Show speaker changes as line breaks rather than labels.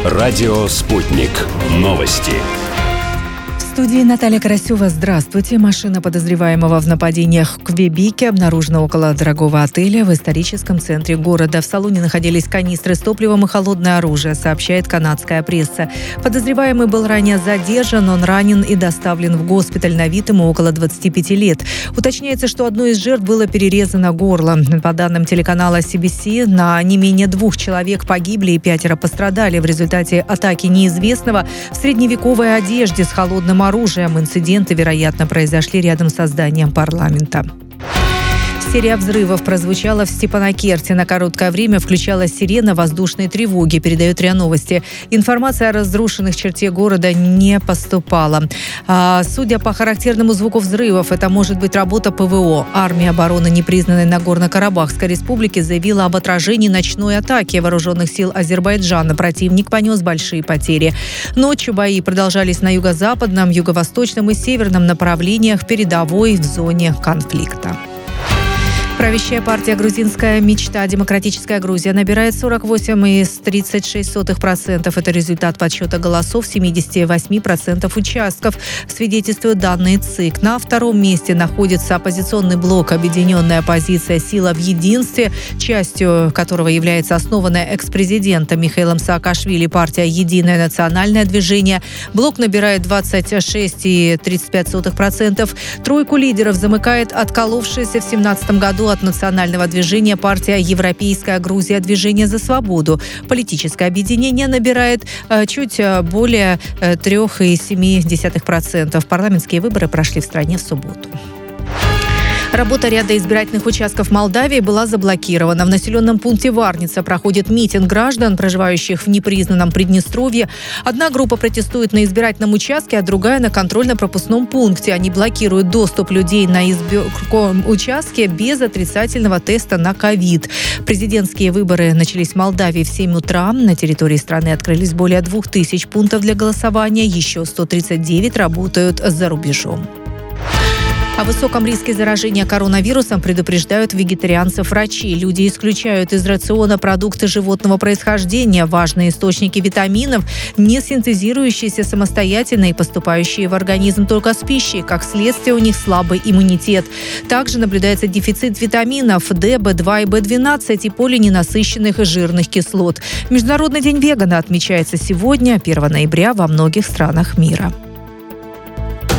Радио «Спутник». Новости.
В студии Наталья Карасева. Здравствуйте. Машина подозреваемого в нападениях в Квебеке обнаружена около дорогого отеля в историческом центре города. В салоне находились канистры с топливом и холодное оружие, сообщает канадская пресса. Подозреваемый был ранее задержан, он ранен и доставлен в госпиталь. На вид ему около 25 лет. Уточняется, что одной из жертв было перерезано горло. По данным телеканала CBC, на не менее 2 человек погибли и 5 пострадали в результате атаки неизвестного в средневековой одежде с холодным оружием. Инциденты, вероятно, произошли рядом со зданием парламента. Серия взрывов прозвучала в Степанакерте. На короткое время включалась сирена воздушной тревоги, передает РИА Новости. Информация о разрушенных черте города не поступала. Судя по характерному звуку взрывов, это может быть работа ПВО. Армия обороны непризнанной Нагорно-Карабахской республики заявила об отражении ночной атаки вооруженных сил Азербайджана. Противник понес большие потери. Ночью бои продолжались на юго-западном, юго-восточном и северном направлениях передовой в зоне конфликта. Правящая партия «Грузинская мечта. Демократическая Грузия» набирает 48,36%. Это результат подсчета голосов 78% участков, свидетельствуют данные ЦИК. На втором месте находится оппозиционный блок «Объединенная оппозиция. Сила в единстве», частью которого является основанная экс-президентом Михаилом Саакашвили партия «Единое национальное движение». Блок набирает 26,35%. Тройку лидеров замыкает отколовшаяся в 2017 году от национального движения партия «Европейская Грузия. Движение за свободу». Политическое объединение набирает чуть более 3,7%. Парламентские выборы прошли в стране в субботу. Работа ряда избирательных участков Молдавии была заблокирована. В населенном пункте Варница проходит митинг граждан, проживающих в непризнанном Приднестровье. Одна группа протестует на избирательном участке, а другая на контрольно-пропускном пункте. Они блокируют доступ людей на избирательном участке без отрицательного теста на ковид. Президентские выборы начались в Молдавии в 7 утра. На территории страны открылись более 2000 пунктов для голосования. Еще 139 работают за рубежом. О высоком риске заражения коронавирусом предупреждают вегетарианцев врачи. Люди исключают из рациона продукты животного происхождения, важные источники витаминов, не синтезирующиеся самостоятельно и поступающие в организм только с пищей. Как следствие, у них слабый иммунитет. Также наблюдается дефицит витаминов D, B2 и B12 и полиненасыщенных жирных кислот. Международный день вегана отмечается сегодня, 1 ноября, во многих странах мира.